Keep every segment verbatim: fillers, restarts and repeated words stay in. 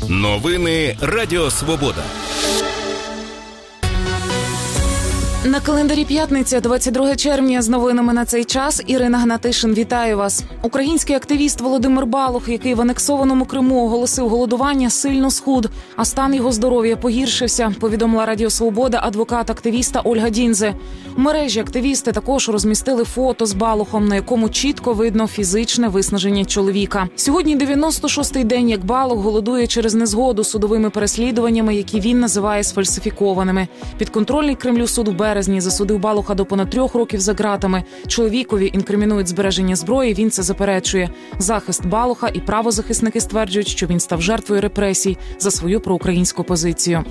Новини Радіо Свобода. На календарі п'ятниця, двадцять друге червня. З новинами на цей час Ірина Гнатишин. Вітаю вас. Український активіст Володимир Балух, який в анексованому Криму оголосив голодування, сильно схуд, а стан його здоров'я погіршився, повідомила Радіо Свобода адвокат активіста Ольга Діндзе. У мережі активісти також розмістили фото з Балухом, на якому чітко видно фізичне виснаження чоловіка. Сьогодні дев'яносто шостий день, як Балух голодує через незгоду з судовими переслідуваннями, які він називає сфальсифікованими. Підконтрольний Кремлю суд у березні засудив Балуха до понад трьох років за ґратами. Чоловікові інкримінують збереження зброї, він це заперечує. Захист Балуха і правозахисники стверджують, що він став жертвою репресій за свою проукраїнську позицію.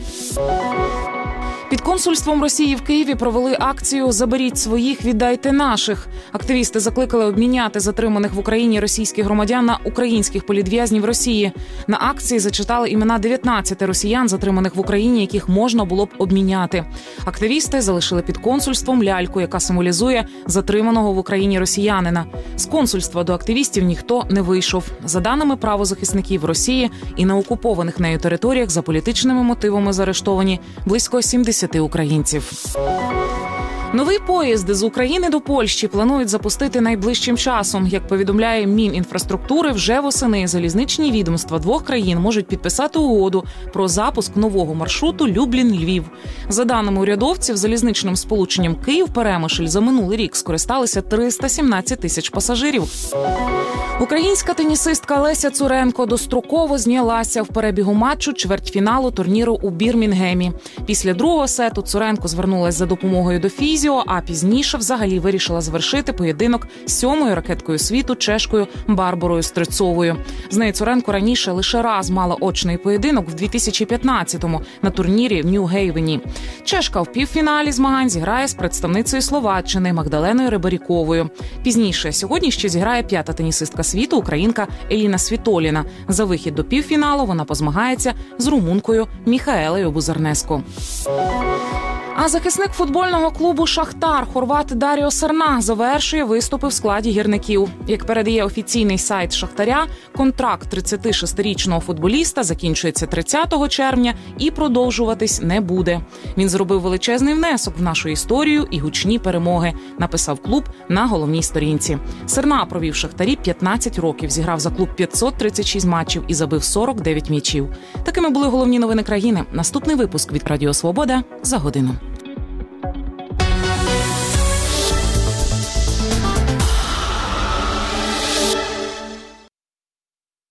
Під консульством Росії в Києві провели акцію «Заберіть своїх, віддайте наших». Активісти закликали обміняти затриманих в Україні російських громадян на українських політв'язнів Росії. На акції зачитали імена дев'ятнадцяти росіян, затриманих в Україні, яких можна було б обміняти. Активісти залишили під консульством ляльку, яка символізує затриманого в Україні росіянина. З консульства до активістів ніхто не вийшов. За даними правозахисників Росії, і на окупованих нею територіях за політичними мотивами заарештовані близько сімдесят українців. Новий поїзд з України до Польщі планують запустити найближчим часом. Як повідомляє Мінінфраструктури, вже восени залізничні відомства двох країн можуть підписати угоду про запуск нового маршруту Люблін-Львів. За даними урядовців, залізничним сполученням Київ-Перемишль за минулий рік скористалися триста сімнадцять тисяч пасажирів. Українська тенісистка Леся Цуренко достроково знялася в перебігу матчу чвертьфіналу турніру у Бірмінгемі. Після другого сету Цуренко звернулася за допомогою до фізіо, а пізніше взагалі вирішила завершити поєдинок з сьомою ракеткою світу чешкою Барбарою Стрельцовою. З нею Цуренко раніше лише раз мала очний поєдинок в дві тисячі п'ятнадцятому на турнірі в Нью-Гейвені. Чешка в півфіналі змагань зіграє з представницею Словаччини Магдаленою Рибаріковою. Пізніше сьогодні ще зіграє п'ята тенісистка світу, українка Еліна Світоліна. За вихід до півфіналу вона позмагається з румункою Міхаелею Бузернеску. А захисник футбольного клубу «Шахтар» хорват Даріо Серна завершує виступи в складі гірників. Як передає офіційний сайт «Шахтаря», контракт тридцятишестирічного футболіста закінчується тридцятого червня і продовжуватись не буде. Він зробив величезний внесок в нашу історію і гучні перемоги, написав клуб на головній сторінці. Серна провів в «Шахтарі» п'ятнадцять років, зіграв за клуб п'ятсот тридцять шість матчів і забив сорок дев'ять м'ячів. Такими були головні новини країни. Наступний випуск від Радіо Свобода за годину.